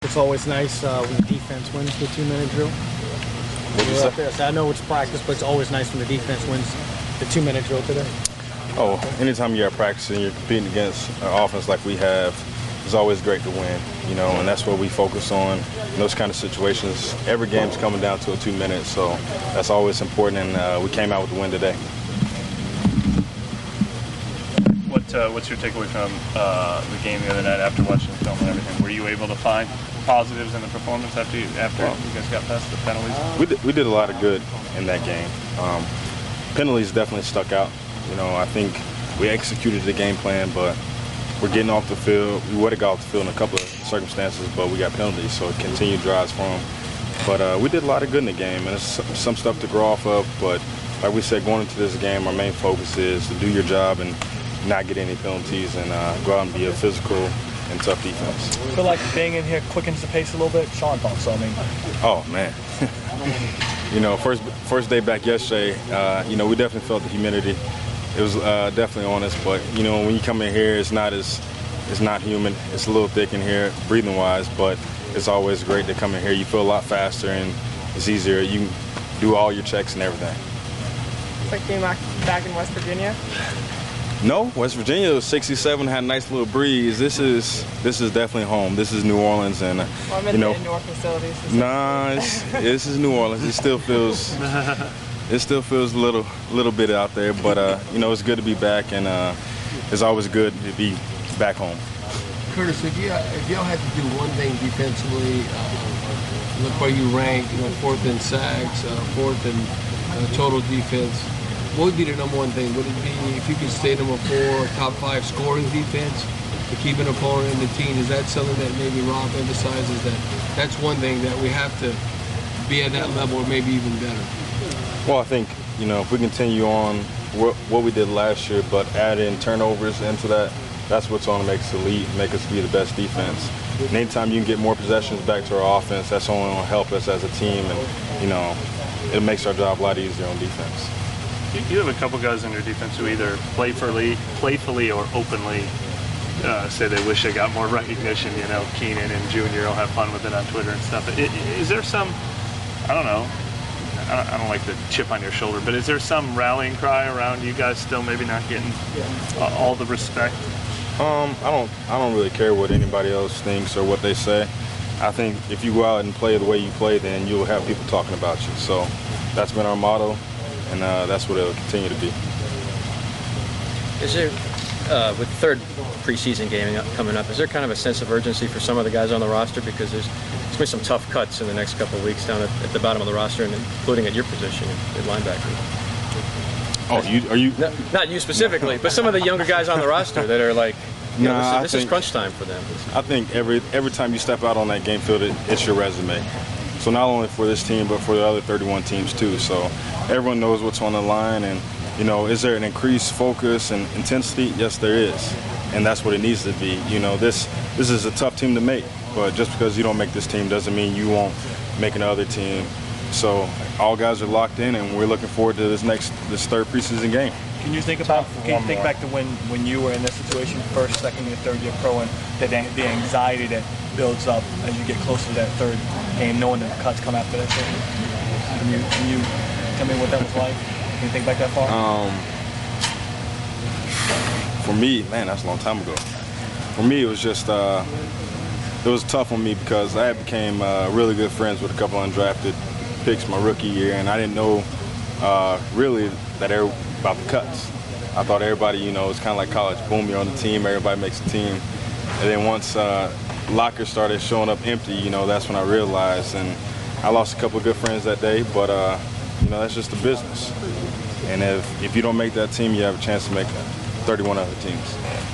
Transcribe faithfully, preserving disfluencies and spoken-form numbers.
it's always nice uh, when the defense wins the two-minute drill. What you say? There, so I know it's practice, but it's always nice when the defense wins the two-minute drill today. Oh, anytime you're at practice and you're competing against an offense like we have, it's always great to win, you know, and that's what we focus on in those kind of situations. Every game's coming down to a two minutes, so that's always important, and uh, we came out with the win today. What uh, What's your takeaway from uh, the game the other night after watching the film and everything? Were you able to find positives in the performance after you, after well, you guys got past the penalties? We did, we did a lot of good in that game. Um, penalties definitely stuck out. You know, I think we executed the game plan, but we're getting off the field. We would have got off the field in a couple of circumstances, but we got penalties, so it continued drives for them. But uh, we did a lot of good in the game, and it's some stuff to grow off of. But like we said, going into this game, our main focus is to do your job and not get any penalties and uh, go out and be a physical and tough defense. I feel like being in here quickens the pace a little bit. Sean thought so, I mean. Oh, man. You know, first first day back yesterday, uh, you know, we definitely felt the humidity. It was uh, definitely on us, but you know, when you come in here, it's not as, it's not humid. It's a little thick in here, breathing-wise, but it's always great to come in here. You feel a lot faster and it's easier. You can do all your checks and everything. It's like being back in West Virginia. No, West Virginia was sixty-seven, had a nice little breeze. This is this is definitely home. This is New Orleans, and uh, well, I meant you know, the indoor facilities. Nah, it's, this is New Orleans. It still feels. It still feels a little, little bit out there, but uh, you know, it's good to be back, and uh, it's always good to be back home. Curtis, if you if y'all had to do one thing defensively, uh, look where you rank, you know, fourth in sacks, uh, fourth in uh, total defense. What would be the number one thing? Would it be if you could stay number four, top five scoring defense to keep an opponent in the team? Is that something that maybe Rob emphasizes, that that's one thing that we have to be at that level or maybe even better? Well, I think, you know, if we continue on what, what we did last year, but add in turnovers into that, that's what's going to make us elite, make us be the best defense. And anytime you can get more possessions back to our offense, that's only going to help us as a team, and, you know, it makes our job a lot easier on defense. You have a couple guys on your defense who either playfully, playfully or openly uh, say they wish they got more recognition. You know, Keenan and Junior will have fun with it on Twitter and stuff. Is there some, I don't know, I don't like the chip on your shoulder, but is there some rallying cry around you guys still maybe not getting uh, all the respect? Um, I don't, I don't really care what anybody else thinks or what they say. I think if you go out and play the way you play, then you'll have people talking about you. So that's been our motto, and uh, that's what it'll continue to be. Is there, uh, with third preseason game coming up, is there kind of a sense of urgency for some of the guys on the roster, because there's there's been some tough cuts in the next couple of weeks down at, at the bottom of the roster, and including at your position at linebacker? Oh, you are you? No, not you specifically, but some of the younger guys on the roster that are like, you know, nah, this, is, this think, is crunch time for them. I think every every time you step out on that game field, it, it's your resume. So not only for this team, but for the other thirty-one teams too. So everyone knows what's on the line, and you know, is there an increased focus and intensity? Yes, there is, and that's what it needs to be. You know, this this is a tough team to make, but just because you don't make this team doesn't mean you won't make another team. So all guys are locked in, and we're looking forward to this next this third preseason game. Can you think about? Can you think back to when when you were in this situation, first, second year, third year pro, and the, the anxiety that builds up as you get closer to that third game, knowing that the cuts come after that? Can you can you tell me what that was like? Can you think back that far? Um, for me, man, that's a long time ago. For me, it was just uh, it was tough on me because I became uh, really good friends with a couple undrafted picks my rookie year, and I didn't know uh, really that every, about the cuts. I thought everybody, you know, it's kind of like college. Boom, you're on the team, everybody makes a team. And then once uh, lockers started showing up empty, you know, that's when I realized. And I lost a couple of good friends that day, but, uh, you know, that's just the business. And if, if you don't make that team, you have a chance to make thirty-one other teams.